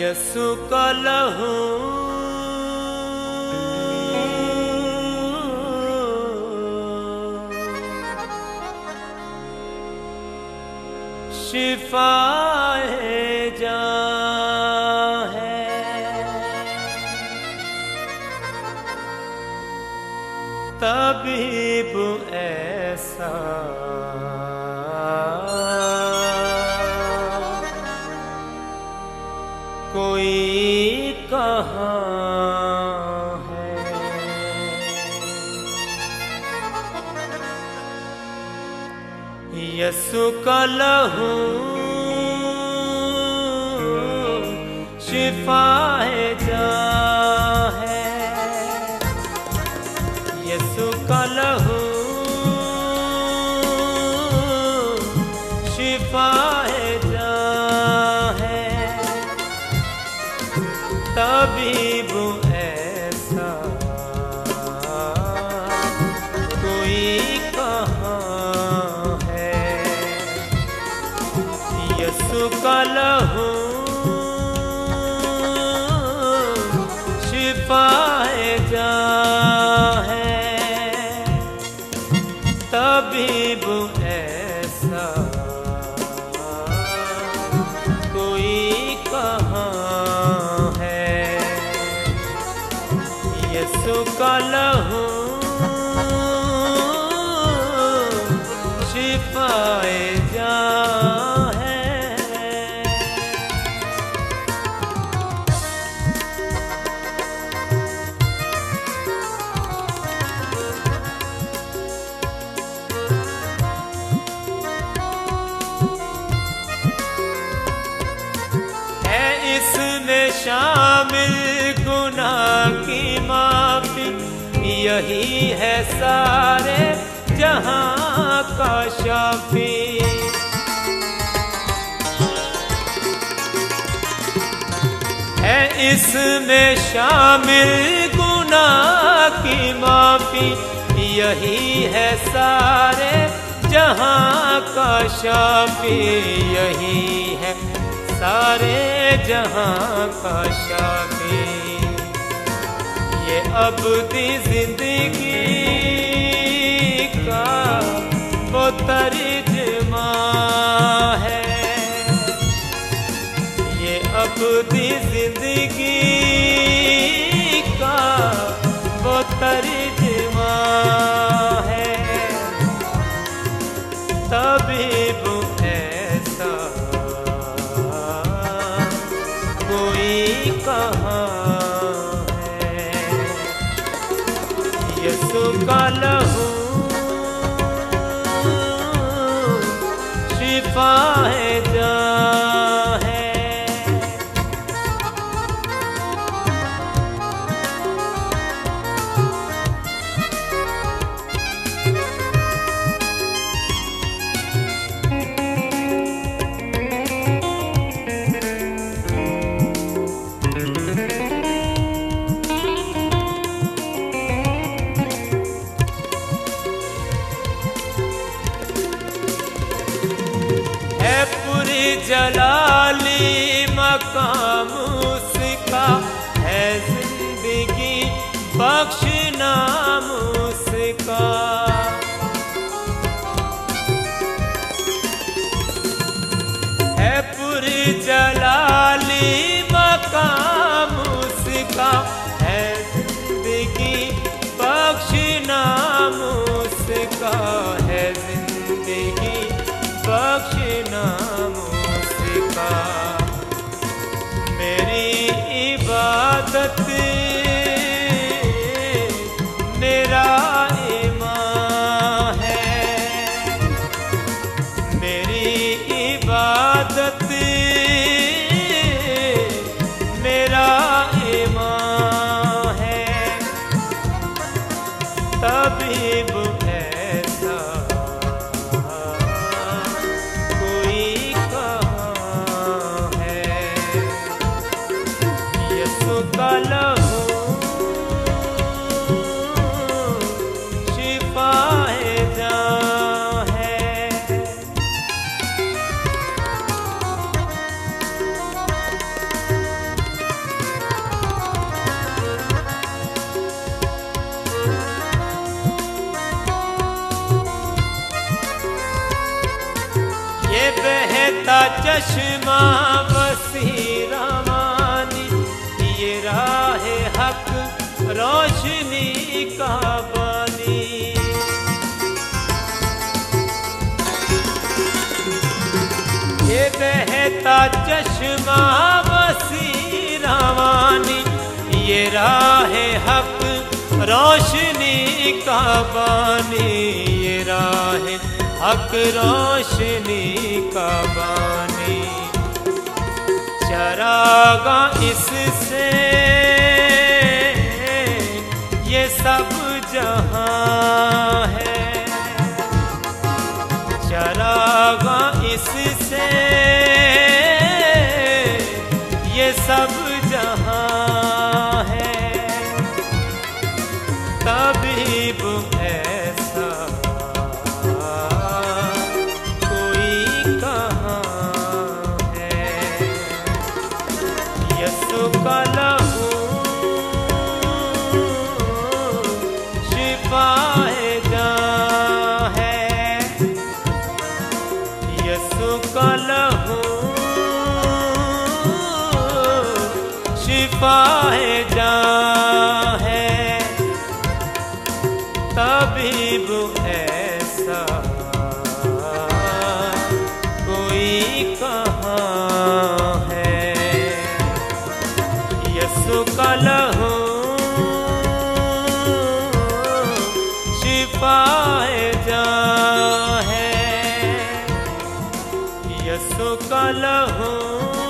यसु का लहू शिफाए जान है, तबीब ऐसा कोई कहाँ है। यसु का लहू शिफाए जान है, यसु का लहू शिफाए जान है, तबीब ऐसा कोई कहाँ है। यसु का लहू शिफाए जान है, तबीब ऐसा कोई कहाँ है। यसु का लहू शिफाए जान है। इसमें शामिल गुनाह की माफी, यही है सारे जहां का शाफी। है इसमें शामिल गुनाह की माफी, यही है सारे जहां का शाफी, यही है सारे जहां का शाफी। ये अब्दी जिंदगी का वो तर्जुमा है, ये अब्दी जिंदगी का वो तर्जुमा है, तबीब ऐसा कोई कहाँ है। यसु का लहू शिफाए जान है। जलाली मकाम उसका है, जिंदगी बख्श नाम उसका। है पूरी जलाली मकाम उसका है, जिंदगी बख्श नाम उसका है, जिंदगी बख्श नाम उसका। मेरी इबादत मेरा ईमान है, मेरी इबादत ये बहता चश्मा बसीरा मानी, ये राह हक रोशनी का बानी। ये बहता चश्मा बसीरा मानी, ये राह हक रोशनी का बानी, ये राह हक रोशनी का बानी। चरागा इससे ये सब जहां है, चरागा इससे ये सब जहां है। तबीब ऐसा कोई कहाँ है, यसु का लहू शिफाए जान है, यसु का लहू शिफाए जान है। तबीब ऐसा कोई कहाँ है, यसु का लहू शिफाए जान है, यसु का लहू